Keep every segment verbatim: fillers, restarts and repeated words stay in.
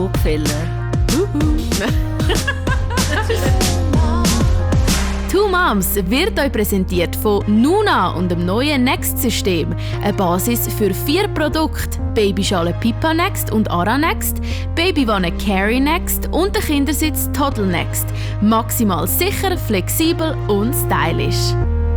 Rockefeller. Two Moms wird euch präsentiert von Nuna und dem neuen Next-System. Eine Basis für vier Produkte: Babyschale Pippa Next und Ara Next, Babywanne Carry Next und der Kindersitz Toddle Next. Maximal sicher, flexibel und stylisch.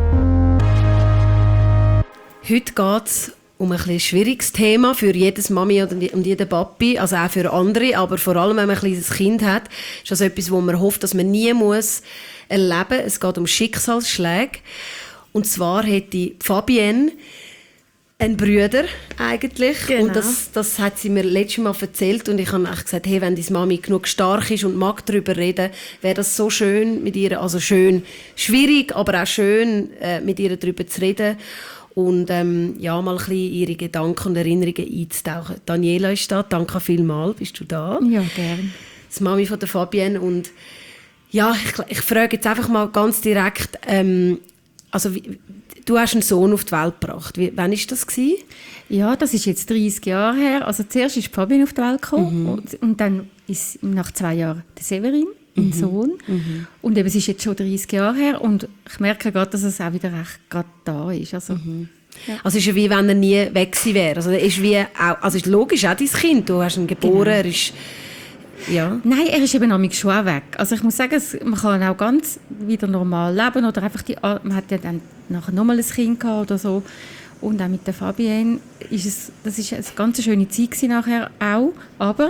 Heute geht es um ein bisschen schwieriges Thema für jedes Mami und jeden Papi, also auch für andere, aber vor allem, wenn man ein kleines Kind hat, ist das etwas, wo man hofft, dass man nie muss erleben muss. Es geht um Schicksalsschläge. Und zwar hätte Fabienne einen Bruder eigentlich. Genau. Und das, das hat sie mir letztes Mal erzählt und ich habe gesagt, hey, wenn deine Mami genug stark ist und mag darüber reden, wäre das so schön mit ihr, also schön, schwierig, aber auch schön äh, mit ihr darüber zu reden. Und ähm, ja, mal ein bisschen ihre Gedanken und Erinnerungen einzutauchen. Daniela ist da, danke vielmals, bist du da? Ja, gerne. Das Mami von der Fabienne. Und ja, ich, ich frage jetzt einfach mal ganz direkt, ähm, also wie, du hast einen Sohn auf die Welt gebracht. Wie, wann war das gewesen? Ja, das ist jetzt dreißig Jahre her. Also zuerst ist Fabienne auf die Welt gekommen mhm. und, und dann ist nach zwei Jahren der Severin, mein mhm. Sohn. Mhm. Und eben, es ist jetzt schon dreißig Jahre her und ich merke gerade, dass es auch wieder recht gerade da ist. Also, mhm. ja. also es ist wie wenn er nie weg gewesen wäre. Also ist wie auch, also ist logisch auch dein Kind. Du hast ihn geboren, genau. er ist ja. Nein, er ist eben noch schon auch weg. Also ich muss sagen, man kann auch ganz wieder normal leben oder einfach die, man hat ja dann nachher nochmal ein Kind gehabt oder so. Und auch mit der Fabienne ist es, das ist eine ganz schöne Zeit gewesen nachher auch, aber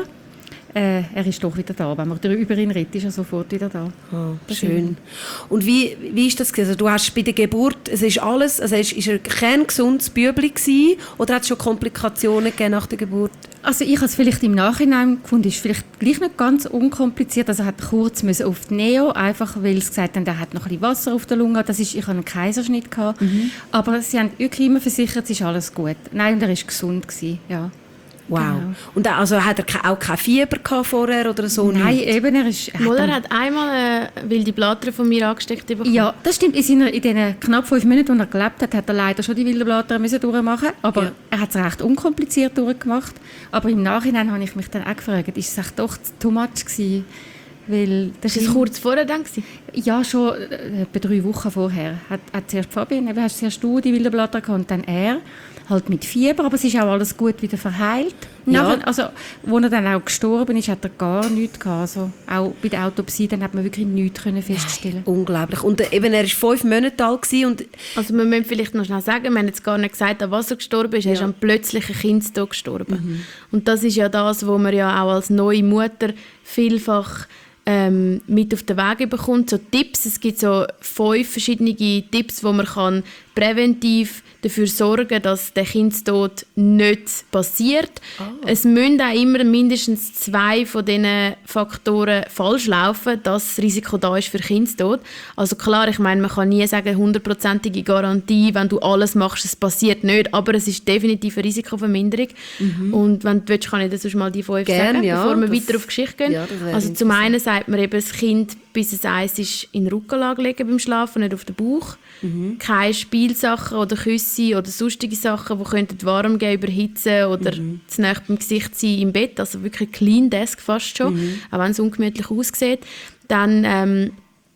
Äh, er ist doch wieder da. Wenn man über ihn redet, ist er sofort wieder da. Oh, schön. Und wie, wie ist das gewesen? Also, du hast bei der Geburt, es ist alles, also ist, ist er kein gesundes Bübli gewesen, oder hat es schon Komplikationen gegeben nach der Geburt? Also ich habe es vielleicht im Nachhinein gefunden, ist vielleicht gleich nicht ganz unkompliziert. Also er hat kurz müssen auf die Neo, einfach weil sie gesagt haben, er hat noch ein bisschen Wasser auf der Lunge. Das ist, ich hatte einen Kaiserschnitt gehabt. Mhm. Aber sie haben wirklich immer versichert, es ist alles gut. Nein, und er war gesund gewesen, ja. Wow. Genau. Und also hat er auch kein Fieber gehabt vorher oder so? Nein, nicht? Eben, er ist... Muller hat einmal eine wilde Blatter von mir angesteckt bekommen. Ja, das stimmt. In, seiner, in den knapp fünf Minuten, die er gelebt hat, hat er leider schon die wilde Blatter müssen durchmachen. Aber ja. er hat es recht unkompliziert durchgemacht. Aber im Nachhinein habe ich mich dann auch gefragt, ist es echt doch too much gewesen? Weil das ist kurz vorher dann gewesen? Ja, schon äh, etwa drei Wochen vorher. Hat, hat zuerst Fabienne, eben hast zuerst du die wilde Blatter gehabt und dann er. Halt mit Fieber, aber es ist auch alles gut wieder verheilt. Ja. Nachher, also, als er dann auch gestorben ist, hat er gar nichts gehabt. Also, auch bei der Autopsie dann hat man wirklich nichts feststellen. Unglaublich. Und äh, eben, er war fünf Monate alt. Und also wir müssen vielleicht noch schnell sagen, wir haben jetzt gar nicht gesagt, an was er gestorben ist. Er ja. ist an plötzlichen Kindstod gestorben. Mhm. Und das ist ja das, was man ja auch als neue Mutter vielfach ähm, mit auf den Weg bekommt. So Tipps, es gibt so fünf verschiedene Tipps, wo man kann präventiv dafür sorgen, dass der Kindstod nicht passiert. Oh. Es müssen auch immer mindestens zwei von diesen Faktoren falsch laufen, dass das Risiko da ist für Kindstod. Also klar, ich meine, man kann nie sagen, hundertprozentige Garantie, wenn du alles machst, es passiert nicht, aber es ist definitiv eine Risikoverminderung. Mhm. Und wenn du willst, kann ich das sonst mal die fünf Gern, sagen, ja, bevor wir das, weiter auf die Geschichte gehen. Ja, also zum einen sagt man eben, das Kind, bis es eins ist, in den Rückenlage legen beim Schlafen, nicht auf den Bauch. Mhm. Keine Spielsachen oder Küsse oder sonstige Sachen, die könnten warm gehen, überhitzen oder mhm. zu nahe beim Gesicht sein im Bett. Also wirklich Clean Desk fast schon, mhm. auch wenn es ungemütlich aussieht. Dann ähm,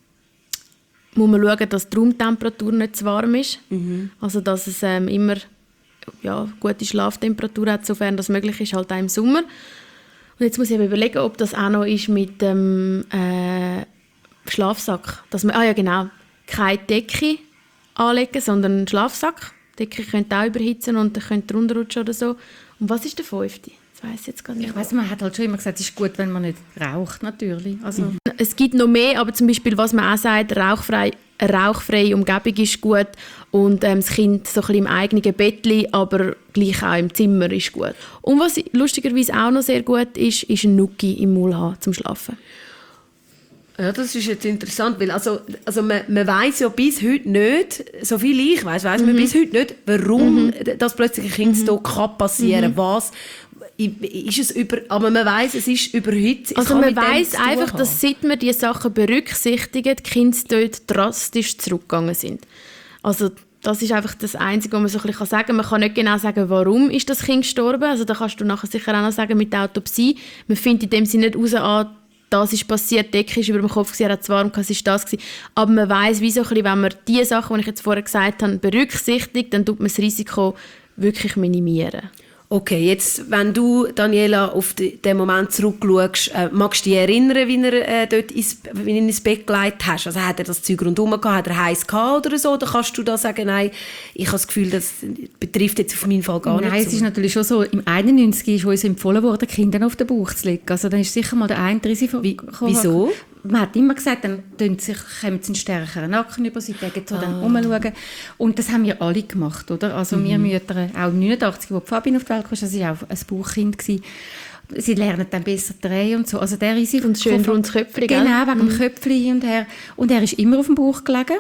muss man schauen, dass die Raumtemperatur nicht zu warm ist. Mhm. Also dass es ähm, immer ja, gute Schlaftemperatur hat, sofern das möglich ist, halt auch im Sommer. Und jetzt muss ich eben überlegen, ob das auch noch ist mit dem äh, Schlafsack. Dass man, ah ja genau, keine Decke anlegen, sondern einen Schlafsack. Die Decke könnte auch überhitzen und dann könnte runterrutschen oder so. Und was ist der fünfte? Das weiss ich jetzt gar nicht. Ich weiss, man hat halt schon immer gesagt, es ist gut, wenn man nicht raucht, natürlich. Also. Mhm. Es gibt noch mehr, aber zum Beispiel, was man auch sagt, rauchfrei, eine rauchfreie Umgebung ist gut und ähm, das Kind so ein bisschen im eigenen Bettchen, aber gleich auch im Zimmer ist gut. Und was lustigerweise auch noch sehr gut ist, ist ein Nuki im Maul haben zum Schlafen. Ja, das ist jetzt interessant, weil also, also man, man weiss ja bis heute nicht, so viel ich weiss, weiss mhm. man bis heute nicht, warum mhm. das plötzlich ein Kindstod mhm. kann passieren, mhm. was ist es über, aber man weiss, es ist überhitzt. Also man weiss einfach, haben. dass seit man diese Sachen berücksichtigen, die Kindstode drastisch zurückgegangen sind. Also das ist einfach das Einzige, was man so ein bisschen sagen kann. Man kann nicht genau sagen, warum ist das Kind gestorben. Also da kannst du nachher sicher auch noch sagen mit der Autopsie. Man findet in dem Sinne nicht raus, ah, das ist passiert, die Decke ist über dem Kopf, er hat es warm, es ist das gewesen. Aber man weiss, wie so ein bisschen, wenn man die Sachen, die ich jetzt vorher gesagt habe, berücksichtigt, dann tut man das Risiko wirklich minimieren. Okay, jetzt, wenn du, Daniela, auf den Moment zurückschaust, äh, magst du dich erinnern, wie er äh, dort ins, wie ihn ins Bett gelegt hast? Also hat er das Zeug rundherum gehabt, hat er heiß gehabt oder so? Oder kannst du da sagen, nein, ich habe das Gefühl, das betrifft jetzt auf meinen Fall gar nein, nicht so? Nein, es ist natürlich schon so, im einundneunzig ist uns empfohlen worden, Kinder auf den Bauch zu legen. Also dann ist sicher mal der eine Risiko. Wie, wieso? Man hat immer gesagt, dann kommen sie einen stärkeren Nacken über, sie denken so, dann Ah. umschauen. Und das haben wir alle gemacht, oder? Also mhm. wir Mütter, auch neunundachtzig, wo Fabian auf die Welt kam, das war auch ein Bauchkind gewesen. Sie lernen dann besser drehen und so. Also der Risiko. Und schön rundes Köpfchen, gell? Genau, wegen mhm. dem Köpfchen hin und her. Und er ist immer auf dem Bauch gelegen.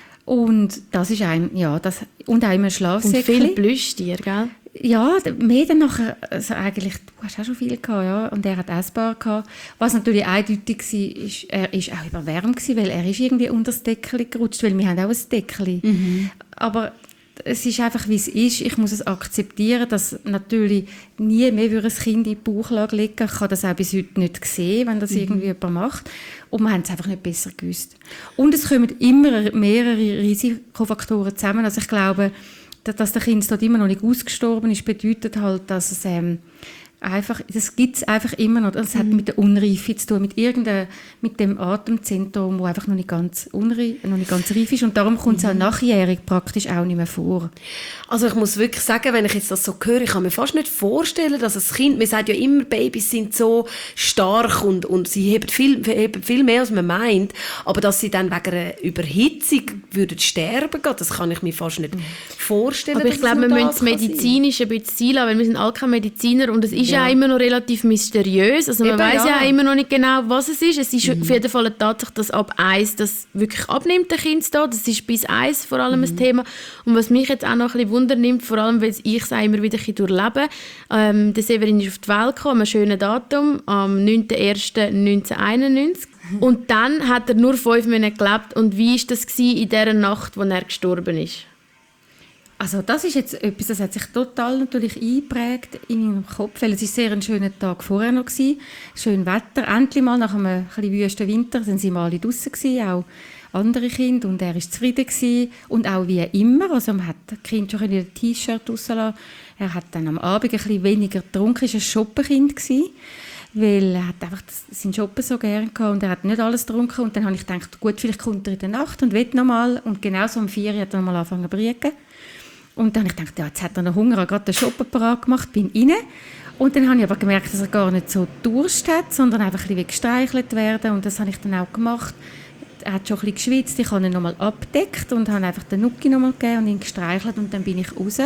Und das ist ein, ja, das, und auch immer ein Schlafsäckchen. Und viele Plüschtiere, gell? Ja, mehr dann nachher, also eigentlich, du hast auch schon viel gehabt, ja, und er hat essbar gehabt. Was natürlich eindeutig war, ist, er ist auch überwärmt gewesen, weil er ist irgendwie unter das Deckli gerutscht, weil wir haben auch ein Deckli. Mhm. Aber es ist einfach, wie es ist. Ich muss es akzeptieren, dass natürlich nie mehr ein Kind in die Bauchlage legen kann. Ich kann das auch bis heute nicht sehen, wenn das mhm. irgendwie jemand macht. Und wir haben es einfach nicht besser gewusst. Und es kommen immer mehrere Risikofaktoren zusammen. Also ich glaube, dass der Kind dort immer noch nicht ausgestorben ist, bedeutet halt, dass es ähm, einfach, das gibt es einfach immer noch. Das hat mit der Unreife zu tun, mit irgendeinem, mit dem Atemzentrum, das einfach noch nicht ganz unreif, noch nicht ganz reif ist. Und darum kommt es mhm. auch nachjährig praktisch auch nicht mehr vor. Also ich muss wirklich sagen, wenn ich jetzt das so höre, ich kann mir fast nicht vorstellen, dass ein Kind, man sagt ja immer, Babys sind so stark und, und sie heben viel, heben viel mehr, als man meint, aber dass sie dann wegen einer Überhitzung würden sterben gehen, das kann ich mir fast nicht vorstellen. Aber ich glaube, wir müssen es medizinisch ein bisschen sein lassen, weil wir sind alle keine Mediziner und es ist ja auch immer noch relativ mysteriös. Also man weiß ja. ja immer noch nicht genau, was es ist. Es ist mhm. auf jeden Fall eine Tatsache, dass ab eins das wirklich abnimmt, der Kind da. Das ist bis eins vor allem mhm. ein Thema. Und was mich jetzt auch noch ein bisschen Wunder nimmt, vor allem, weil ich es auch immer wieder durchlebe, ähm, der Severin ist auf die Welt gekommen, ein schönes Datum, am neunten ersten neunzehnhunderteinundneunzig. Mhm. Und dann hat er nur fünf Monate gelebt. Und wie war das in dieser Nacht, wo er gestorben ist? Also das ist jetzt etwas, das hat sich total natürlich eingeprägt in meinem Kopf, weil es war sehr ein schöner Tag vorher noch gewesen. Schön Wetter, endlich mal nach einem etwas wüsten Winter sind sie mal alle draussen gewesen, auch andere Kinder, und er war zufrieden gewesen. Und auch wie immer, also man hat das Kind schon ein T-Shirt rauslassen. Er hat dann am Abend ein bisschen weniger getrunken, er war ein Shoppenkind gewesen, weil er hat einfach seinen Shoppen so gerne gehabt und er hat nicht alles getrunken. Und dann habe ich gedacht, gut, vielleicht kommt er in der Nacht und will noch mal. Und genau so um vier Uhr hat er mal angefangen zu brieken. Und dann habe ich gedacht, ja, jetzt hat er noch Hunger, er hat gerade den Shoppen parat gemacht, bin rein. Und dann habe ich aber gemerkt, dass er gar nicht so Durst hat, sondern einfach ein bisschen gestreichelt werden. Und das habe ich dann auch gemacht. Er hat schon ein bisschen geschwitzt, ich habe ihn nochmal abgedeckt und habe einfach den Nuki nochmal gegeben und ihn gestreichelt. Und dann bin ich raus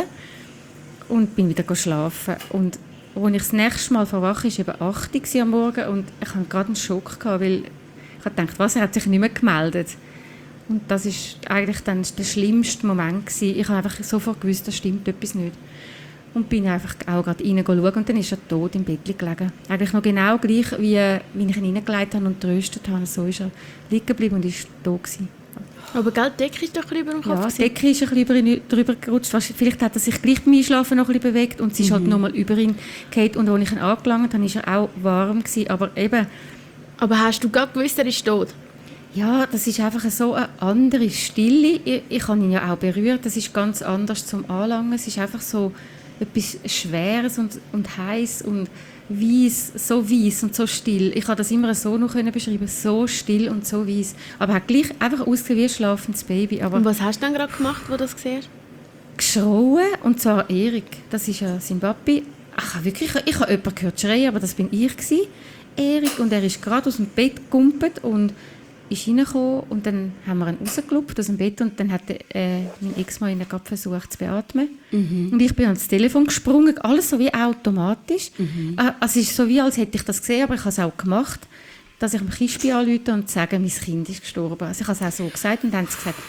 und bin wieder schlafen. Und als ich das nächste Mal verwache, war eben acht Uhr am Morgen und ich hatte gerade einen Schock gehabt, weil ich habe gedacht, was, er hat sich nicht mehr gemeldet. Und das war eigentlich dann der schlimmste Moment gewesen. Ich habe einfach sofort gewusst, da stimmt etwas nicht. Und bin einfach auch gerade reinschauen und dann ist er tot im Bett gelegen. Eigentlich noch genau gleich, wie, wie ich ihn reingelegt habe und getröstet habe. So ist er liegen geblieben und ist tot gewesen. Aber gell, die Decke ist doch ein bisschen über dem Kopf. Ja, die Decke ist ein bisschen drüber gerutscht. Vielleicht hat er sich gleich beim Einschlafen noch ein bisschen bewegt und sie ist mhm. halt nochmal über ihn gefallen. Und als ich ihn angelangt habe, war er auch warm gewesen. Aber eben... Aber hast du gerade gewusst, er ist tot? Ja, das ist einfach so eine andere Stille. Ich, ich habe ihn ja auch berührt. Das ist ganz anders zum Anlangen. Es ist einfach so etwas Schweres und, und heiß und weiss, so weiss und so still. Ich kann das immer so noch beschreiben, so still und so weiss. Aber er hat gleich einfach ausgesehen wie ein schlafendes Baby. Aber und was hast du dann gerade gemacht, wo du das siehst? Geschrauen, und zwar Erik. Das ist ja sein Papi. Ich habe wirklich, ich habe jemanden gehört schreien, aber das bin ich gewesen. Erik, und er ist gerade aus dem Bett gegumpelt und ist reingekommen und dann haben wir ihn rausgelupft aus dem Bett und dann hat äh, mein Ex-Mann ihn gerade versucht zu beatmen. Mhm. Und ich bin ans Telefon gesprungen, alles so wie automatisch. Mhm. Äh, also es ist so wie, als hätte ich das gesehen, aber ich habe es auch gemacht, dass ich dem Kispi anrufe und sage, mein Kind ist gestorben. Also ich habe es auch so gesagt und dann haben sie gesagt,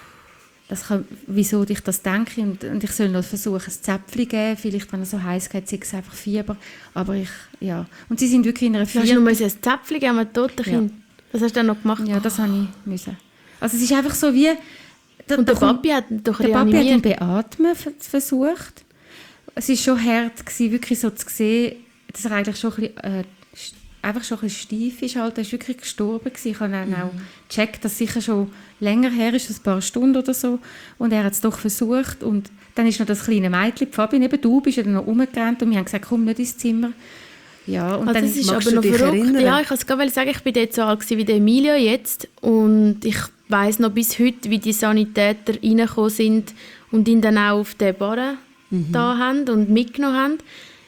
das kann, wieso ich das denke und, und ich soll noch versuchen, ein Zäpfchen geben, vielleicht, wenn er so heiß geht, sei es einfach Fieber. Aber ich, ja. Und sie sind wirklich in einer Vier... Du hast nur ein Zäpfchen geben, einem toten Kind? Ja. Das hast du dann noch gemacht? Ja, das habe ich müssen. Also es ist einfach so wie, der, Und der der kommt- Papi hat ihn doch Der Papi hat ihn reanimiert. beatmen ver- versucht. Es war schon hart, gewesen, wirklich so zu sehen, dass er eigentlich schon ein bisschen, äh, st- einfach schon ein bisschen steif ist. Halt. Er war wirklich gestorben. Gewesen. Ich habe dann auch gecheckt, dass es sicher schon länger her ist, ein paar Stunden oder so. Und er hat es doch versucht. Und dann ist noch das kleine Mädchen, Fabi, neben du, bist ja dann noch rumgerannt und wir haben gesagt, komm nicht ins Zimmer. Ja, und Also dann das ist magst aber du noch dich verrückt. erinnern? Ja, ich wollte gerade sagen, ich war dort so alt gewesen wie der Emilio jetzt und ich weiss noch bis heute, wie die Sanitäter reingekommen sind und ihn dann auch auf den Barren Mhm. da haben und mitgenommen haben.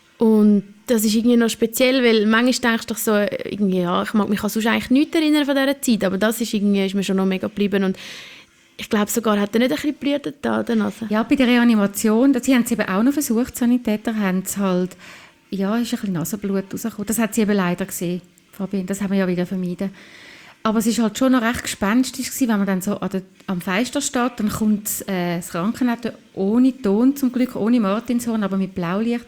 Und das ist irgendwie noch speziell, weil manchmal denkst du doch so, irgendwie, ja, ich mag mich an sonst eigentlich nichts erinnern von dieser Zeit, aber das ist, irgendwie, ist mir schon noch mega geblieben und ich glaube sogar, hat er nicht ein bisschen geblutet da an der Nase? Ja, bei der Reanimation, das- sie haben es eben auch noch versucht, die Sanitäter haben es halt, ja, ist ein bisschen Nasenblut rausgekommen. Das hat sie eben leider gesehen, Fabian, das haben wir ja wieder vermieden. Aber es war halt schon noch recht gespenstisch gewesen, wenn man dann so an der, am Fenster steht, dann kommt äh, das Krankenauto ohne Ton zum Glück, ohne Martinshorn, aber mit Blaulicht.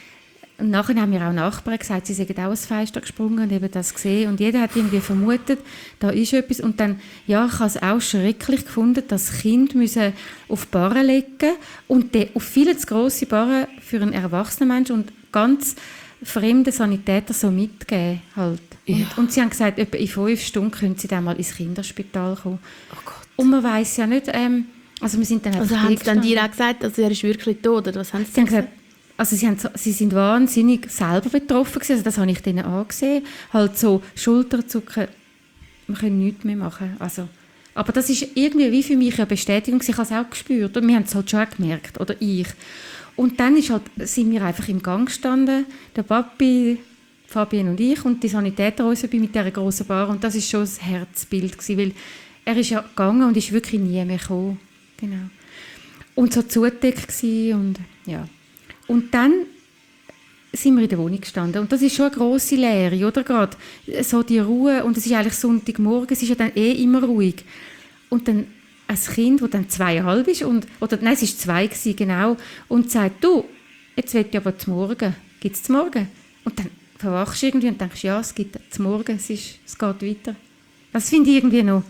Und nachher haben mir auch Nachbarn gesagt, sie seien auch ans Fenster gesprungen und eben das gesehen. Und jeder hat irgendwie vermutet, da ist etwas. Und dann, ja, ich habe es auch schrecklich gefunden, dass Kinder müssen auf Barren legen und die, auf viele zu grosse Barren für einen erwachsenen Menschen und ganz fremde Sanitäter so mitgeben. Halt. Und, Ja. und sie haben gesagt, etwa in fünf Stunden können sie dann mal ins Kinderspital kommen. Oh Gott. Und man weiss ja nicht, ähm, also wir sind dann Also einfach haben sie dann gestanden. direkt gesagt, also er ist wirklich tot, oder was haben sie Sie haben gesagt? gesagt, also sie, haben, so- sie sind wahnsinnig selber betroffen gewesen, also das habe ich denen angesehen. Halt so Schulterzucken, wir können nichts mehr machen. Also, aber das ist irgendwie wie für mich eine Bestätigung, ich habe es auch gespürt und wir haben es halt schon auch gemerkt, oder ich. Und dann ist halt, sind wir einfach im Gang gestanden, der Papi, Fabian und ich und die Sanitäter uns mit dieser grossen Bar und das ist schon ein Herzbild gewesen, weil er ist ja gegangen und ist wirklich nie mehr gekommen. Genau. Und so zugedeckt gewesen und ja. Und dann sind wir in der Wohnung gestanden. Und das ist schon eine grosse Leere, oder? Gerade so die Ruhe. Und es ist eigentlich Sonntagmorgen, es ist ja dann eh immer ruhig. Und dann ein Kind, das dann zweieinhalb ist, und, oder nein, es war zwei, gewesen, genau, und sagt, du, jetzt will ich aber zum Morgen. Gibt es zum Morgen? Und dann verwachst du irgendwie und denkst, ja, es gibt zum Morgen, es, ist, es geht weiter. Das finde ich irgendwie noch,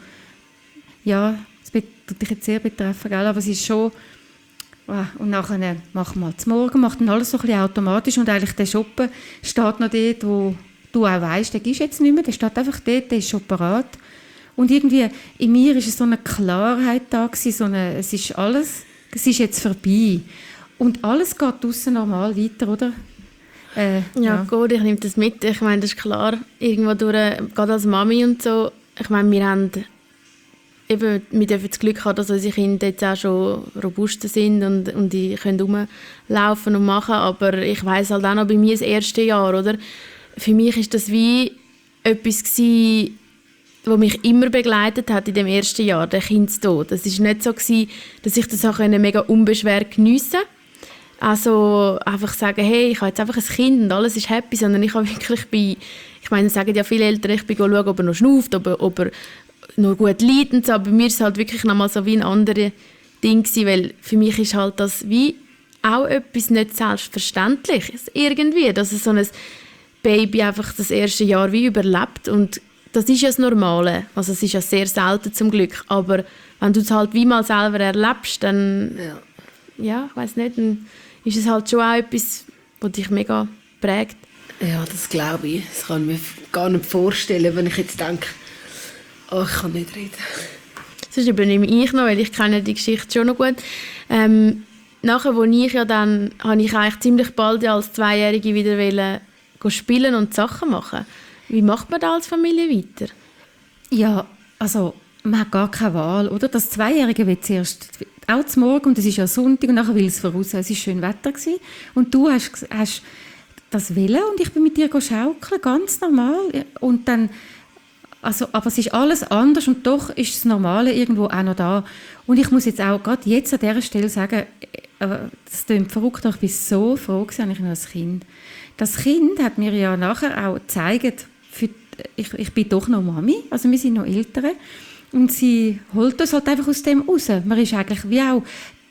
ja, das tut dich jetzt sehr betreffen, gell? Aber es ist schon, ah, und nachher macht man zum Morgen, macht dann alles so ein bisschen automatisch und eigentlich der Shoppen steht noch dort, wo du auch weißt, der ist jetzt nicht mehr, der steht einfach dort, der ist schon parat. Und irgendwie in mir ist so eine Klarheit da gewesen, so eine, es ist alles, es ist jetzt vorbei. Und alles geht draussen normal weiter, oder? Äh, Ja, ja. gut, ich nehme das mit. Ich meine, das ist klar, irgendwo durch, gerade als Mami und so, ich meine, wir haben eben, wir dürfen das Glück haben, dass unsere Kinder jetzt auch schon robuster sind und, und die können rumlaufen und machen, aber ich weiss halt auch noch bei mir das erste Jahr, oder? Für mich ist das wie etwas gewesen, was mich immer begleitet hat in dem ersten Jahr, der Kindstod. Es war nicht so gewesen, dass ich das auch mega unbeschwert geniessen konnte. Also einfach sagen, hey, ich habe jetzt einfach ein Kind und alles ist happy, sondern ich habe wirklich bei, ich meine, sagen ja viele Eltern, ich bin schauen, ob er noch schnauft, ob er, ob er noch gut leidet und so, aber bei mir war es halt wirklich nochmal so wie ein anderes Ding gewesen, weil für mich ist halt das wie auch etwas nicht Selbstverständliches irgendwie, dass so ein Baby einfach das erste Jahr wie überlebt und das ist ja das Normale, also es ist ja sehr selten zum Glück, aber wenn du es halt wie mal selber erlebst, dann, Ja. ja, ich weiss nicht, dann ist es halt schon auch etwas, was dich mega prägt. Ja, das glaube ich. Das kann ich mir gar nicht vorstellen, wenn ich jetzt denke, oh, ich kann nicht reden. Sonst übernehme ich noch, weil ich kenne die Geschichte schon noch gut. Ähm, nachher, wo ich ja dann, habe ich eigentlich ziemlich bald ja als Zweijährige wieder wollen, go spielen und Sachen machen. Wie macht man da als Familie weiter? Ja, also man hat gar keine Wahl, oder? Das Zweijährige will zuerst auch zum Morgen und es ist ja Sonntag und nachher will es voraus. Es war schön Wetter gewesen. Und du hast, hast das wollen und ich bin mit dir schaukeln, ganz normal. Und dann, also, aber es ist alles anders und doch ist das Normale irgendwo auch noch da. Und ich muss jetzt auch gerade jetzt an dieser Stelle sagen, äh, das klingt verrückt, aber ich bin so froh gewesen, eigentlich noch als Kind. Das Kind hat mir ja nachher auch gezeigt, für, ich, ich bin doch noch Mami, also wir sind noch Eltern. Und sie holt das halt einfach aus dem raus. Man ist eigentlich wie auch,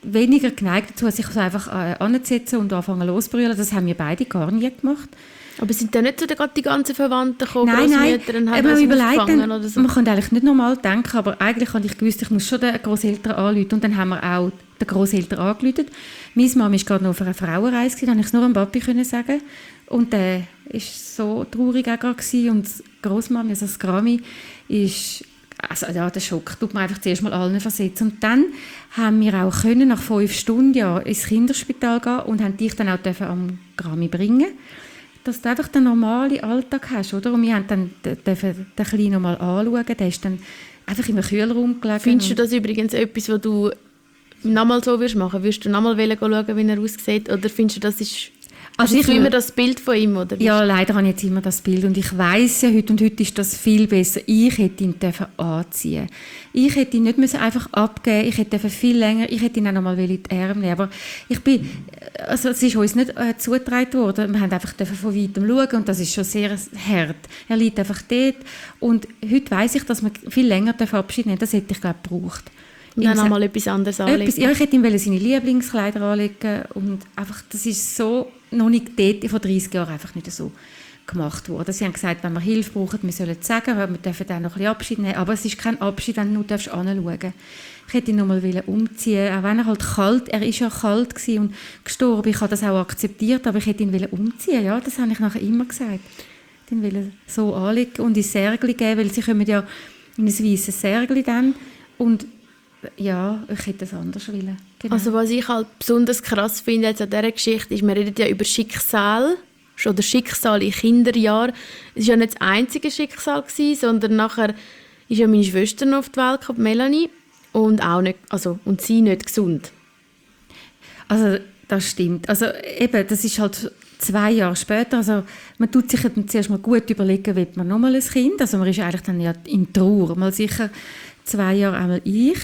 weniger geneigt dazu, sich so einfach äh, anzusetzen und anfangen loszubrüllen. Das haben wir beide gar nie gemacht. Aber sind da nicht so die ganzen Verwandten gekommen, Nein, nein, und haben man das überlegt aufgefangen dann, oder so? man kann eigentlich nicht normal denken, aber eigentlich habe ich gewusst, ich muss schon den Grosseltern anrufen. Und dann haben wir auch den Grosseltern angerufen. Meine Mama war gerade noch auf einer Frauenreise, da konnte ich es nur am Papi sagen. Und der war so traurig auch gerade. Und die Grossmami, also das Grammy, ist... Also ja, der Schock tut man einfach zuerst mal allen versetzen. Und dann haben wir auch können, nach fünf Stunden ja, ins Kinderspital gehen und haben dich dann auch dürfen am Grammy bringen, dass du einfach den normalen Alltag hast, oder? Und wir haben dann dürfen den Kleinen noch mal anschauen, der ist dann einfach im Kühlraum gelegen. Findest du das übrigens etwas, was du nochmal so würdest machen? Würdest du nochmal schauen, wie er aussieht? Oder findest du, das ist... Also ich immer das Bild von ihm, oder? Ja, leider habe ich jetzt immer das Bild. Und ich weiss ja, heute und heute ist das viel besser. Ich hätte ihn dürfen anziehen. Ich hätte ihn nicht müssen einfach abgeben. Ich hätte viel länger, ich hätte ihn auch noch mal in die Arme nehmen. Aber ich bin, also es ist uns nicht äh, zugetragen worden. Wir haben einfach von weitem schauen und das ist schon sehr hart. Er liegt einfach dort. Und heute weiss ich, dass man viel länger Abschied nehmen. Das hätte ich, glaube ich, gebraucht. Und dann einmal etwas anderes anlegen. Etwas, ja, ich hätte ihm seine Lieblingskleider anlegen und einfach, das ist so noch nicht dort, vor dreißig Jahren einfach nicht so gemacht worden. Sie haben gesagt, wenn wir Hilfe brauchen, wir sollen es sagen, wir dürfen dann noch ein bisschen Abschied nehmen, aber es ist kein Abschied, wenn du nur anschauen darfst. Ich hätte ihn noch mal umziehen, auch wenn er halt kalt, er ist ja kalt gewesen und gestorben, ich habe das auch akzeptiert, aber ich hätte ihn umziehen, ja, das habe ich nachher immer gesagt. Den will so anlegen und ins Särgli geben, weil sie kommen ja in ein weisses Särgli dann und ja, ich hätte es anders wollen. Genau. Also was ich halt besonders krass finde jetzt an dieser Geschichte ist, wir reden ja über Schicksal oder Schicksal in Kinderjahren. Es war ja nicht das einzige Schicksal gewesen, sondern nachher ist ja meine Schwester noch auf die Welt gekommen, Melanie, und auch nicht, also und sie nicht gesund. Also das stimmt. Also eben, das ist halt zwei Jahre später. Also man tut sich dann zuerst mal gut überlegen, will man nochmal ein Kind. Also man ist eigentlich dann ja in Trauer. Mal sicher zwei Jahre einmal ich.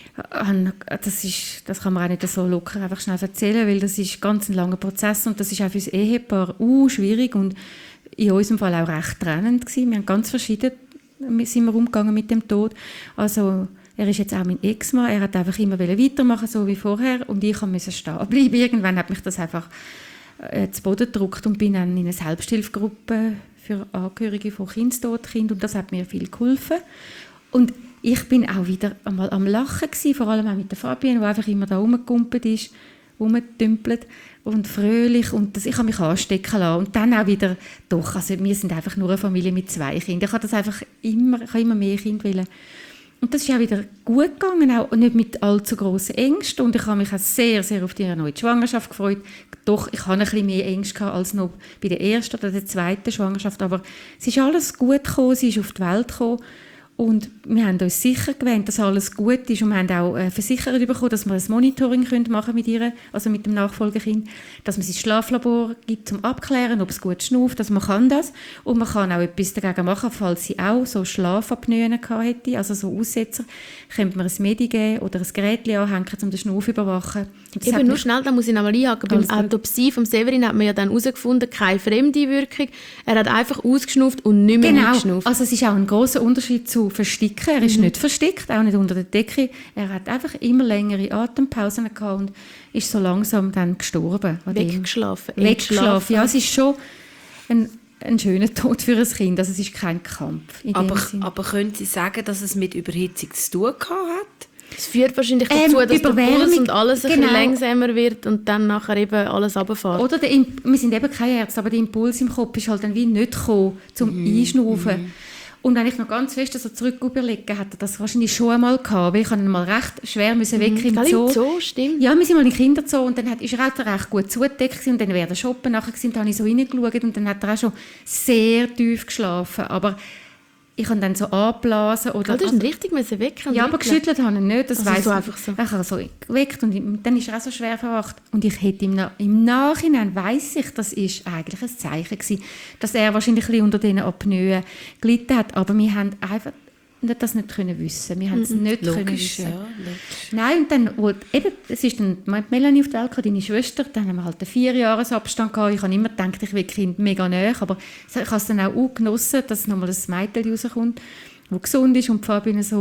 Das, ist, das kann man auch nicht so locker einfach schnell erzählen, weil das ist ganz ein langer Prozess und das ist auch für das Ehepaar uh, schwierig und in unserem Fall auch recht trennend gewesen. Wir haben ganz verschieden sind wir umgegangen mit dem Tod. Also er ist jetzt auch mein Ex-Mann, er hat einfach immer weitermachen so wie vorher und ich musste stehen bleiben. Irgendwann hat mich das einfach äh, zu Boden gedrückt und bin dann in eine Selbsthilfegruppe für Angehörige von Kindstodkind und das hat mir viel geholfen. Und ich bin auch wieder einmal am Lachen gewesen, vor allem auch mit der Fabienne, die einfach immer da rumgekumpelt ist, rumgetümpelt und fröhlich und das, ich habe mich anstecken lassen. Und dann auch wieder, doch, also wir sind einfach nur eine Familie mit zwei Kindern. Ich habe das einfach immer, ich habe immer mehr Kinder wollen. Und das ist auch wieder gut gegangen, auch nicht mit allzu grossen Ängsten. Und ich habe mich auch sehr, sehr auf die erneute Schwangerschaft gefreut. Doch, ich hatte ein bisschen mehr Ängste gehabt als noch bei der ersten oder der zweiten Schwangerschaft. Aber es ist alles gut gekommen, sie ist auf die Welt gekommen. Und wir haben uns sicher gewöhnt, dass alles gut ist und wir haben auch äh, versichert bekommen, dass wir ein Monitoring können machen mit ihr, also mit dem Nachfolgekind, dass man sie ins Schlaflabor gibt, zum Abklären, ob es gut schnauft, dass man kann das und man kann auch etwas dagegen machen, falls sie auch so Schlafapnoen gehabt hätte, also so Aussetzer, könnte man ein Medi geben oder ein Gerät anhängen, um den Schnauf zu überwachen. Eben nur schnell, da muss ich noch mal einhaken. Beim Autopsie von Severin hat man ja dann herausgefunden, keine Fremdeinwirkung. Er hat einfach ausgeschnauft und nicht mehr genau. eingeschnauft. Also es ist auch ein grosser Unterschied zu versticken. Er ist mhm. nicht versteckt, auch nicht unter der Decke. Er hat einfach immer längere Atempausen gehabt und ist so langsam dann gestorben. Weggeschlafen. Weggeschlafen, ja, es ist schon ein, ein schöner Tod für ein Kind. Also es ist kein Kampf. In aber, dem Sinn. aber können Sie sagen, dass es mit Überhitzung zu tun gehabt hat? Es führt wahrscheinlich dazu, ähm, dass der Puls und alles ein genau. bisschen langsamer wird und dann nachher eben alles runterfährt. Oder der, wir sind eben keine Ärzte, aber der Impuls im Kopf ist halt dann wie nicht gekommen, zum mm. Einschnaufen. Mm. Und wenn ich noch ganz fest also zurück überlege, hat er das wahrscheinlich schon einmal gehabt, weil ich ihn mal recht schwer müssen weg mm. im Zoo. Im Zoo, stimmt. Ja, wir sind mal im Kinderzoo und dann hat, ist er halt recht gut zugedeckt und dann wäre der Shoppen nachher gewesen, da habe ich so reingeschaut und dann hat er auch schon sehr tief geschlafen, aber ich habe dann so angeblasen. Oder, also, du richtig müssen wecken. Ja, aber geschüttelt habe ich nicht. Das also weiss so ich. einfach so. Ich habe so geweckt und dann ist er auch so schwer verwacht. Und ich hätte im, im Nachhinein, weiss ich, das ist eigentlich ein Zeichen gewesen, dass er wahrscheinlich ein bisschen unter diesen Apnoen gelitten hat. Aber wir haben einfach das nicht können wissen. Wir haben es nicht logisch, können wissen. Ja, logisch. Nein, und dann, wo, eben, es ist dann Melanie auf die Welt gekommen, deine Schwester, dann haben wir halt einen Vierjahresabstand gehabt. Ich habe immer gedacht, ich will Kind mega nahe, aber ich habe es dann auch, auch genossen, dass nochmal ein Mädchen rauskommt, das gesund ist und Fabienne so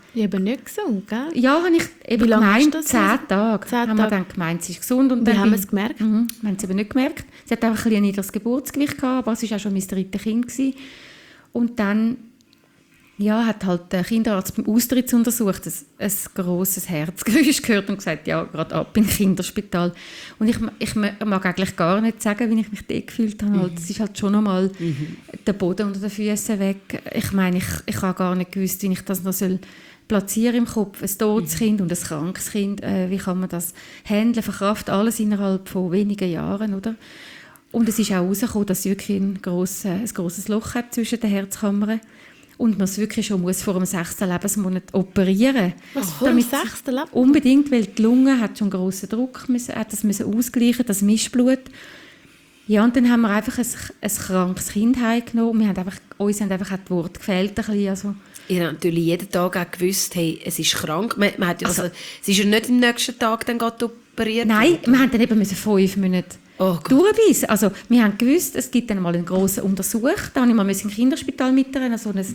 Eben nicht gesund, gell? Ja, habe ich eben Wie lange gemeint, hast du das zehn gewesen? Tage. Zehn haben wir Tage. dann gemeint, sie ist gesund. Und Wie dann haben wir bin- es gemerkt? Mhm, wir haben es eben nicht gemerkt. Sie hat einfach ein, ein niedriges Geburtsgewicht gehabt, aber es war auch schon mein drittes Kind gewesen. Und dann ja, hat halt der Kinderarzt beim Austrittsuntersuch ein, ein grosses Herzgeräusch gehört und gesagt, ja, gerade ab im Kinderspital. Und ich, ich mag eigentlich gar nicht sagen, wie ich mich dort gefühlt habe. Mhm. Es ist halt schon nochmal mhm. der Boden unter den Füßen weg. Ich meine, ich, ich habe gar nicht gewusst, wie ich das noch soll platzieren im Kopf. Ein totes mhm. Kind und ein krankes Kind. Äh, wie kann man das handeln, verkraften, alles innerhalb von wenigen Jahren, oder? Und es ist auch herausgekommen, dass sie wirklich ein grosses, ein grosses Loch hat zwischen den Herzkammern. Und man es wirklich schon muss vor dem sechsten Lebensmonat operieren. Was, vor dem sechsten Lebensmonat? Unbedingt, weil die Lunge hat schon grossen Druck, müssen, hat das müssen ausgleichen, das Mischblut. Ja, und dann haben wir einfach ein, ein krankes Kind heimgenommen. Wir haben einfach, uns haben einfach auch die Worte gefehlt. Ein bisschen, also. Ihr habt natürlich jeden Tag auch gewusst, hey, es ist krank. Man, man hat, also, also, es ist ja nicht am nächsten Tag dann gerade operiert. Nein, worden. wir haben dann eben fünf Monate oh durchbeissen. Also, wir haben gewusst, es gibt dann mal einen grossen Untersuch. Da musste ich mal im Kinderspital mitnehmen, so ein,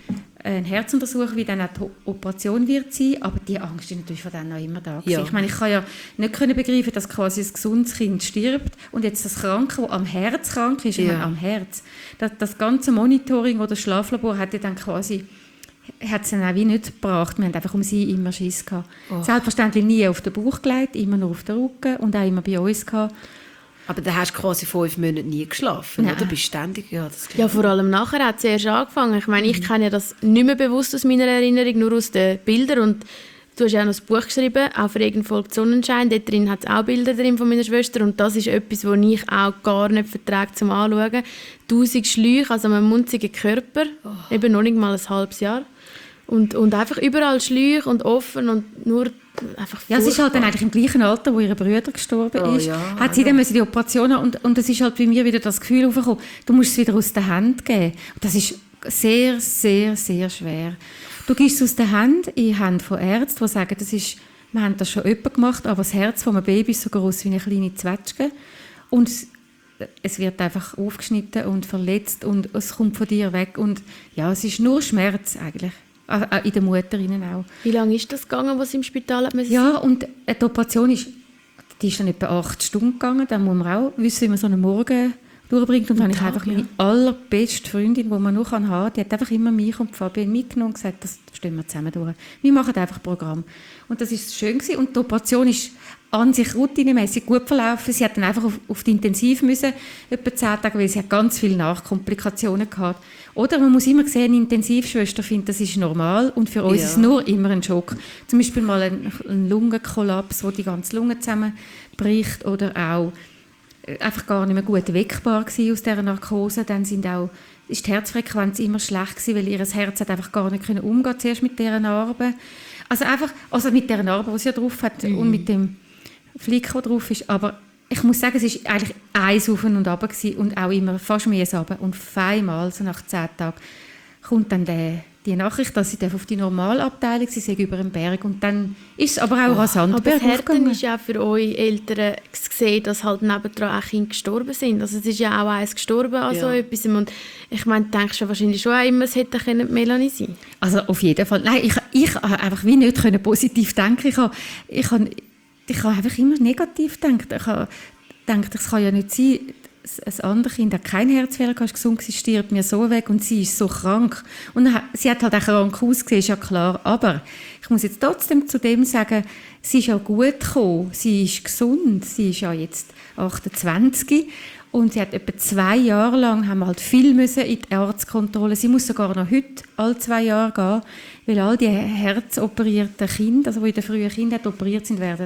ein Herzuntersuch, wie dann auch die Operation wird sein. Aber die Angst ist natürlich von denen noch immer da. Ja. Ich meine, ich kann ja nicht können begreifen, dass quasi ein gesundes Kind stirbt und jetzt das Kranke, das am Herz krank ist, ja. ich meine, am Herz. Das, das ganze Monitoring oder das Schlaflabor hat ja dann quasi hat es dann auch wie nicht gebracht. Wir hatten einfach um sie immer Schiss gehabt. Oh. Selbstverständlich nie auf den Bauch gelegt, immer nur auf den Rücken und auch immer bei uns gehabt. Aber dann hast du quasi fünf Monate nie geschlafen, Nein. oder? Bist ständig, ja, das ja, vor allem nachher hat es erst angefangen. Ich meine, ich kenne ja das nicht mehr bewusst aus meiner Erinnerung, nur aus den Bildern. Und du hast ja auch noch ein Buch geschrieben, auch für Regenfolge Sonnenschein. Dort drin hat es auch Bilder drin von meiner Schwester. Und das ist etwas, das ich auch gar nicht vertrage zum Anschauen. Tausend Schläuche, also einen munzigen Körper, oh. eben noch nicht mal ein halbes Jahr. Und, und einfach überall Schläuche und offen und nur einfach ja, es ist halt dann eigentlich im gleichen Alter, wo ihre Brüder gestorben oh, ist, ja, hat sie ja. dann müssen die Operation haben und, und es ist halt bei mir wieder das Gefühl aufgekommen, du musst es wieder aus der Hand geben. Und das ist sehr, sehr, sehr schwer. Du gibst es aus der Hand in die Hände von Ärzten, die sagen, das ist, wir haben das schon öfter gemacht, aber das Herz von einem Baby ist so groß wie eine kleine Zwetschge und es wird einfach aufgeschnitten und verletzt und es kommt von dir weg und ja, es ist nur Schmerz eigentlich. In der Mutter auch. Wie lange ist das gegangen, was sie im Spital hat? Ja, und die Operation ist, die ist dann etwa acht Stunden gegangen. Dann muss man auch wissen, wie man so einen Morgen durchbringt. Und dann habe ich einfach meine allerbeste Freundin, die man nur haben kann, die hat einfach immer mich und Fabian mitgenommen und gesagt, das stehen wir zusammen durch. Wir machen einfach Programm. Und das ist schön gewesen. Und die Operation ist an sich routinemäßig gut verlaufen. Sie hat dann einfach auf, auf die Intensiv müssen, etwa zehn Tage, weil sie hat ganz viele Nachkomplikationen gehabt. Oder man muss immer sehen, eine Intensivschwester findet, das ist normal und für uns ja. ist es nur immer ein Schock. Zum Beispiel mal ein, ein Lungenkollaps, wo die ganze Lunge zusammenbricht oder auch einfach gar nicht mehr gut wegbar gewesen aus dieser Narkose. Dann sind auch, ist die Herzfrequenz immer schlecht gewesen, weil ihr Herz hat einfach gar nicht können umgehen zuerst mit dieser Narbe. Also einfach, also mit dieser Narbe, die sie ja drauf hat mhm. und mit dem Flick, der drauf ist. Aber ich muss sagen, es war eigentlich eins auf und ab und auch immer fast mühsam. Und einmal, so nach zehn Tagen, kommt dann der, die Nachricht, dass sie auf die Normalabteilung sie sei über den Berg. Und dann ist es aber auch oh, rasant aber das Härte ist ja für euch Eltern gesehen, dass halt nebendran auch Kinder gestorben sind. Also es ist ja auch eins gestorben an ja. so etwas. Und ich meine, du denkst ja wahrscheinlich schon auch immer, es hätte können Melanie sein. Also auf jeden Fall. Nein, ich, ich habe einfach wie nicht können positiv denken. Ich habe, ich habe Ich habe einfach immer negativ gedacht. Ich habe gedacht, es kann ja nicht sein, ein anderes Kind hat keinen Herzfehler, ist gesund, sie stirbt mir so weg und sie ist so krank. Und sie hat halt auch krank ausgesehen, ist ja klar. Aber ich muss jetzt trotzdem zu dem sagen, sie ist ja gut gekommen, sie ist gesund, sie ist ja jetzt achtundzwanzig und sie hat etwa zwei Jahre lang, haben wir halt viel müssen in die Arztkontrolle. Sie muss sogar noch heute alle zwei Jahre gehen, weil all die herzoperierten Kinder, also die in den frühen Kindern operiert sind, werden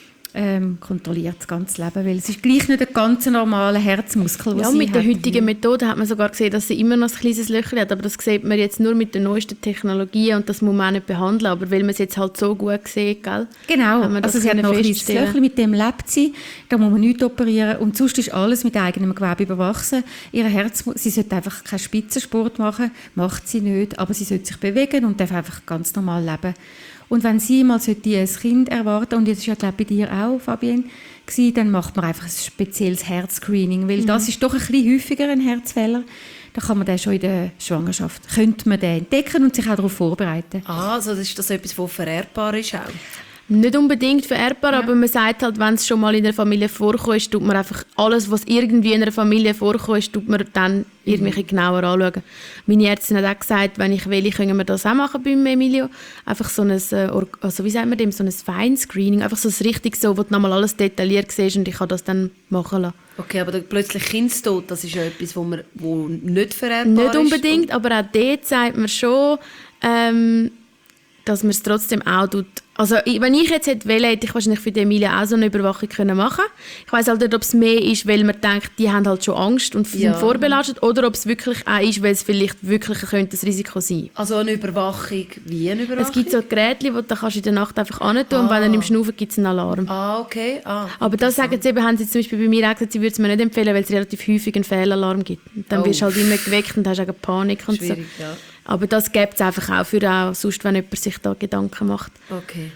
ähm, kontrolliert das ganze Leben, weil es ist gleich nicht ein ganz normaler Herzmuskel, ja, mit der heutigen Methode hat man sogar gesehen, dass sie immer noch ein kleines Löchchen hat, aber das sieht man jetzt nur mit den neuesten Technologien und das muss man auch nicht behandeln, aber weil man es jetzt halt so gut sieht, gell? Genau, also sie hat noch ein kleines Löchchen, mit dem lebt sie, da muss man nichts operieren und sonst ist alles mit eigenem Gewebe überwachsen. Ihr Herz, sie sollte einfach keinen Spitzensport machen, macht sie nicht, aber sie sollte sich bewegen und darf einfach ganz normal leben. Und wenn sie mal ein Kind erwarten, und jetzt ist ja glaube ich bei dir auch, Fabienne, gewesen, dann macht man einfach ein spezielles Herzscreening, weil mhm. das ist doch ein bisschen häufiger ein Herzfehler. dann kann man den schon in der Schwangerschaft, könnte man den entdecken und sich auch darauf vorbereiten. Ah, also das ist das etwas, das vererbbar ist auch? Nicht unbedingt vererbbar, ja. aber man sagt halt, wenn es schon mal in der Familie vorkommt, tut man einfach alles, was irgendwie in einer Familie vorkommt, tut man dann irgendwie mhm. genauer anschauen. Meine Ärztin hat auch gesagt, wenn ich will, können wir das auch machen beim Emilio. Einfach so ein, also wie sagt man dem, so ein Feinscreening, einfach so ein richtig so, wo du nochmal alles detailliert siehst und ich kann das dann machen lassen. Okay, aber plötzlich Kindstod, das ist ja etwas, wo, man, wo nicht vererbbar nicht ist? Nicht unbedingt, aber auch dort sagt man schon, ähm, dass man es trotzdem auch tut. Also wenn ich jetzt hätte wollen, hätte ich wahrscheinlich für die Emilia auch so eine Überwachung können machen. Ich weiss halt nicht, ob es mehr ist, weil man denkt, die haben halt schon Angst und sind ja. vorbelastet, oder ob es wirklich auch ist, weil es vielleicht wirklich könnte das Risiko sein. Also eine Überwachung, wie eine Überwachung? Es gibt so Geräte, die du kannst in der Nacht einfach hin tun ah. und wenn er im Schnaufen gibt es einen Alarm. Ah, okay. Ah, aber das sagen sie eben, haben sie zum Beispiel bei mir auch gesagt, sie würden es mir nicht empfehlen, weil es relativ häufig einen Fehlalarm gibt. Und dann oh. wirst du halt immer geweckt und hast auch Panik und Schwierig, so. Ja. Aber das gibt es einfach auch für auch, sonst, wenn jemand sich da Gedanken macht. Okay.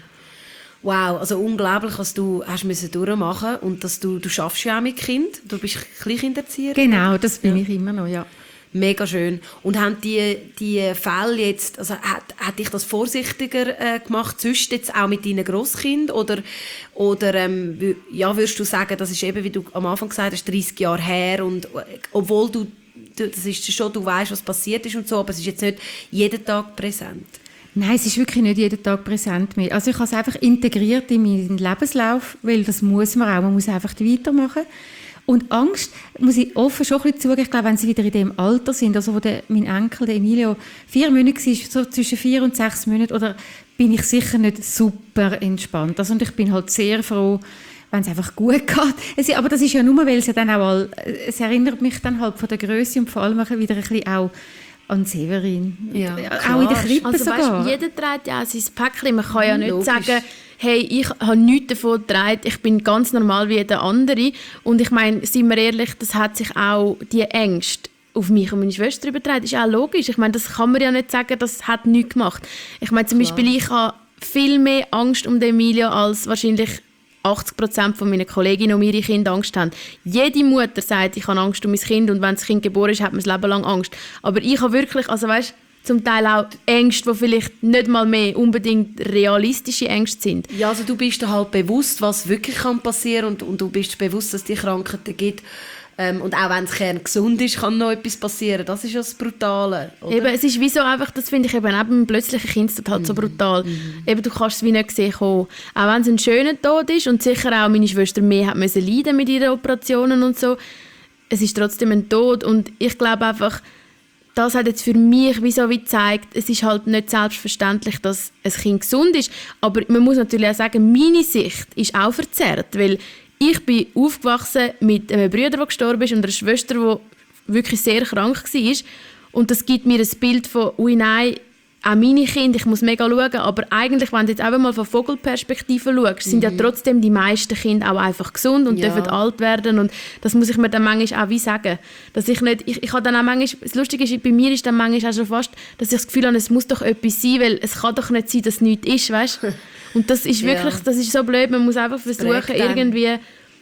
Wow, also unglaublich, was du hast müssen durchmachen und dass du, du schaffst ja auch mit Kind. Du bist Kleinkinderzieherin. Genau, das bin ja. ich immer noch, ja. Mega schön. Und haben die, die Fälle jetzt, also hat, hat dich das vorsichtiger äh, gemacht, sonst jetzt auch mit deinen Grosskindern? Oder, oder ähm, ja, würdest du sagen, das ist eben, wie du am Anfang gesagt hast, dreißig Jahre her und obwohl du das ist schon, du weißt, was passiert ist und so, aber es ist jetzt nicht jeden Tag präsent. Nein, es ist wirklich nicht jeden Tag präsent mehr. Also ich habe es einfach integriert in meinen Lebenslauf, weil das muss man auch, man muss einfach weitermachen. Und Angst, muss ich offen schon ein bisschen zugeben, ich glaube, wenn sie wieder in dem Alter sind, also wo der, mein Enkel, der Emilio, vier Monate war, so zwischen vier und sechs Monaten, oder bin ich sicher nicht super entspannt. Also, und ich bin halt sehr froh, wenn es einfach gut geht. Es, aber das ist ja nur, weil es ja dann auch all, es erinnert mich dann halt von der Größe und vor allem wieder ein bisschen auch an Severin. Ja, auch in der Krippe also, sogar. Weißt, jeder trägt ja auch sein Päckchen. Man kann ja nicht Logisch. sagen, hey, ich habe nichts davon getragen, ich bin ganz normal wie jeder andere. Und ich meine, seien wir ehrlich, das hat sich auch die Ängste auf mich und meine Schwester übertragen. Das ist auch logisch. Ich meine, das kann man ja nicht sagen, das hat nichts gemacht. Ich meine, zum Klar. Beispiel, ich habe viel mehr Angst um Emilia als wahrscheinlich achtzig Prozent von meinen Kolleginnen um ihre Kinder Angst haben. Jede Mutter sagt, ich habe Angst um mein Kind und wenn das Kind geboren ist, hat man das Leben lang Angst. Aber ich habe wirklich, also weißt, zum Teil auch Ängste, die vielleicht nicht mal mehr unbedingt realistische Ängste sind. Ja, also du bist dir halt bewusst, was wirklich passieren kann und, und du bist bewusst, dass es die Krankheiten gibt. Ähm, und auch wenn es kerngesund ist, kann noch etwas passieren. Das ist ja das Brutale. Oder? Eben, es ist wie so einfach, das finde ich eben auch beim plötzlichen Kindstod halt so brutal. Mhm. Eben, du kannst es wie nicht sehen kommen. Auch wenn es ein schöner Tod ist und sicher auch meine Schwester mehr hat müssen leiden mit ihren Operationen und so, es ist trotzdem ein Tod und ich glaube einfach, das hat jetzt für mich wie so wie gezeigt, es ist halt nicht selbstverständlich, dass ein Kind gesund ist, aber man muss natürlich auch sagen, meine Sicht ist auch verzerrt, weil ich bin aufgewachsen mit einem Bruder, der gestorben ist und einer Schwester, die wirklich sehr krank war. Und das gibt mir ein Bild von, ui nein, auch meine Kinder, ich muss mega schauen, aber eigentlich, wenn du jetzt einfach mal von Vogelperspektive schaust, sind mhm. ja trotzdem die meisten Kinder auch einfach gesund und ja. dürfen alt werden und das muss ich mir dann manchmal auch wie sagen. Dass ich nicht, ich, ich habe dann auch manchmal, das Lustige ist, bei mir ist dann manchmal auch schon fast, dass ich das Gefühl habe, es muss doch etwas sein, weil es kann doch nicht sein, dass es nichts ist, weißt? Und das ist wirklich, ja. das ist so blöd, man muss einfach versuchen, irgendwie,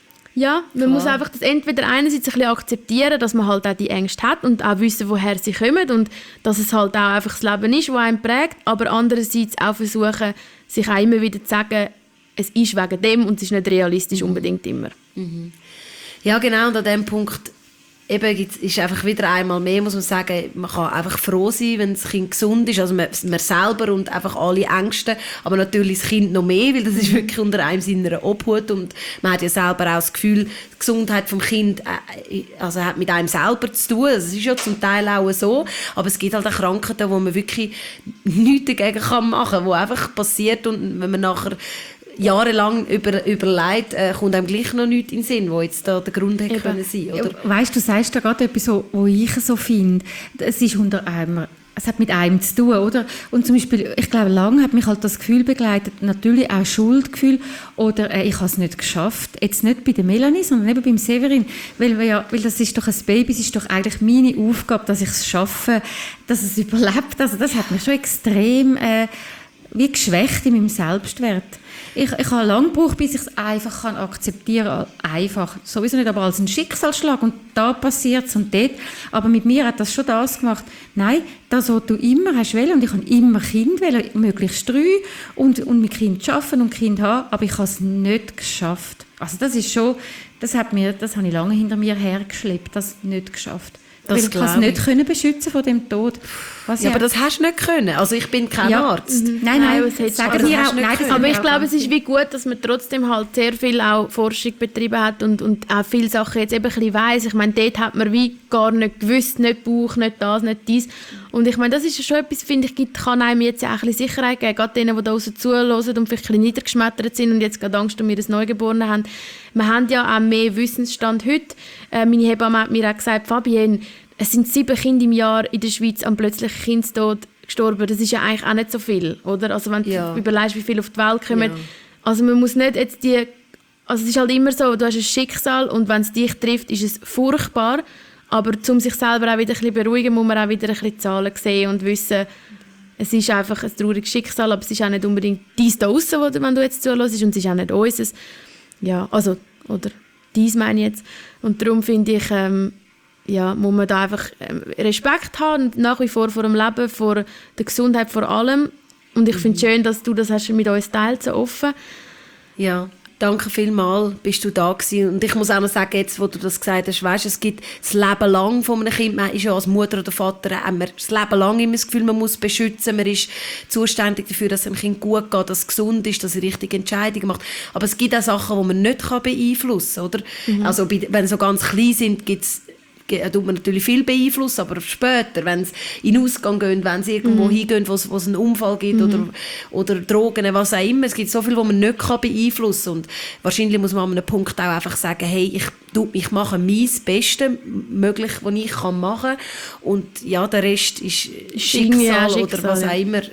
ja, man Klar. muss einfach das entweder einerseits ein bisschen akzeptieren, dass man halt auch die Ängste hat und auch wissen, woher sie kommen und dass es halt auch einfach das Leben ist, das einen prägt, aber andererseits auch versuchen, sich auch immer wieder zu sagen, es ist wegen dem und es ist nicht realistisch unbedingt immer. Mhm. Ja, genau, und an diesem Punkt eben ist einfach wieder einmal mehr, muss man sagen, man kann einfach froh sein, wenn das Kind gesund ist, also man, man selber und einfach alle Ängste, aber natürlich das Kind noch mehr, weil das ist wirklich unter einem seiner Obhut und man hat ja selber auch das Gefühl, die Gesundheit vom Kind äh, also hat mit einem selber zu tun, das ist ja zum Teil auch so, aber es gibt halt auch Krankheiten, wo man wirklich nichts dagegen kann machen kann, wo einfach passiert und wenn man nachher jahrelang über, überlegt, äh, kommt einem gleich noch nichts in den Sinn, wo jetzt da der Grund hätte können sein, oder? Weißt du, du sagst da gerade etwas, was ich so finde. Es ist unter einem, es hat mit einem zu tun, oder? Und zum Beispiel, ich glaube, lange hat mich halt das Gefühl begleitet, natürlich auch Schuldgefühl, oder äh, ich habe es nicht geschafft. Jetzt nicht bei der Melanie, sondern eben beim Severin, weil, ja, weil das ist doch ein Baby, es ist doch eigentlich meine Aufgabe, dass ich es schaffe, dass es überlebt. Also das hat mich schon extrem äh, wie geschwächt in meinem Selbstwert. Ich, ich habe lange gebraucht, bis ich es einfach kann akzeptieren kann. Einfach. Sowieso nicht, aber als einen Schicksalsschlag. Und da passiert es und dort. Aber mit mir hat das schon das gemacht. Nein, das, was du immer hast wollen, und ich habe immer Kind wollen, möglichst drei, und, und mit Kind arbeiten und Kind haben, aber ich habe es nicht geschafft. Also das ist schon, das hat mir, das habe ich lange hinter mir hergeschleppt, das nicht geschafft. Das Weil ich kann es nicht können beschützen von dem Tod. Was ja, aber das hast du nicht können. Also ich bin kein ja. Arzt. Mhm. Nein, nein, nein das sagen wir auch. Nein, aber ich glaube, es ist wie gut, dass man trotzdem halt sehr viel auch Forschung betrieben hat und, und auch viele Sachen jetzt eben ein bisschen weiss. Ich meine, dort hat man wie gar nicht gewusst, nicht Bauch, nicht das, nicht dies. Und ich meine, das ist schon etwas, finde ich, gibt, kann einem jetzt auch ein bisschen Sicherheit geben. Gerade denen, die da draussen zuhören und vielleicht ein bisschen niedergeschmettert sind und jetzt gerade Angst um ihr Neugeborenen haben. Wir haben ja auch mehr Wissensstand heute. Äh, meine Hebamme hat mir auch gesagt, Fabienne, es sind sieben Kinder im Jahr in der Schweiz am plötzlichen Kindstod gestorben. Das ist ja eigentlich auch nicht so viel, oder? Also wenn ja. du überlegst, wie viele auf die Welt kommen. Ja. Also man muss nicht jetzt die... Also es ist halt immer so, du hast ein Schicksal und wenn es dich trifft, ist es furchtbar. Aber um sich selber auch wieder ein bisschen beruhigen, muss man auch wieder ein bisschen Zahlen sehen und wissen, es ist einfach ein trauriges Schicksal, aber es ist auch nicht unbedingt dies da draussen, wenn du jetzt zuhörst, und es ist auch nicht unseres. Ja, also, oder dies meine ich jetzt. Und darum finde ich... Ähm, ja, muss man da einfach Respekt haben, nach wie vor vor dem Leben, vor der Gesundheit, vor allem. Und ich mhm. finde es schön, dass du das hast mit uns teilt, so offen. Ja, danke vielmals, bist du da gewesen. Und ich muss auch noch sagen, jetzt, wo du das gesagt hast, weißt, es gibt das Leben lang von einem Kind, man ist ja als Mutter oder Vater, haben wir das Leben lang immer das Gefühl, man muss beschützen, man ist zuständig dafür, dass es dem Kind gut geht, dass es gesund ist, dass es richtige Entscheidungen macht. Aber es gibt auch Sachen, die man nicht beeinflussen kann, oder? Mhm. Also, wenn sie so ganz klein sind, gibt es tut man natürlich viel beeinflussen, aber später, wenn sie in den Ausgang gehen, wenn sie irgendwo mhm. hingehen, wo es, wo es einen Unfall gibt mhm. oder, oder Drogen, was auch immer, es gibt so viel, was man nicht beeinflussen kann. Und wahrscheinlich muss man an einem Punkt auch einfach sagen, hey, ich, ich mache mein Bestes möglich, was ich kann machen kann. Und ja, der Rest ist Schicksal, ja, Schicksal oder was auch immer.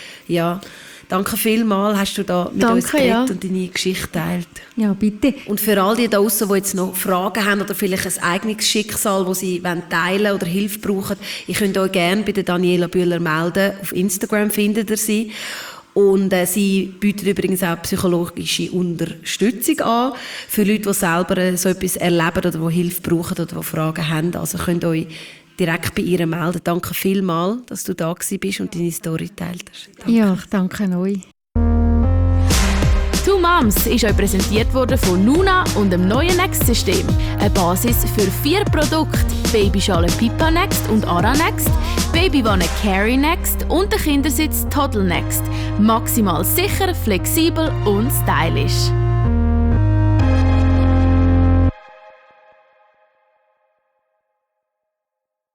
Ja. Danke vielmals, hast du da mit Danke, uns geredet ja. und deine Geschichte geteilt. Ja, bitte. Und für all die da draussen, die jetzt noch Fragen haben oder vielleicht ein eigenes Schicksal, das sie teilen wollen oder Hilfe brauchen, ihr könnt euch gerne bei der Daniela Bühler melden. Auf Instagram findet ihr sie. Und äh, sie bietet übrigens auch psychologische Unterstützung an für Leute, die selber so etwas erleben oder die Hilfe brauchen oder die Fragen haben. Also könnt euch direkt bei ihr melden. Danke vielmals, dass du da bist und deine Story geteilt hast. Danke. Ja, ich danke euch. Two Moms ist euch präsentiert worden von Nuna und dem neuen Next-System. Eine Basis für vier Produkte: Babyschale Pipa Next und Ara Next, Babywanne Carry Next und der Kindersitz Toddle Next. Maximal sicher, flexibel und stylisch.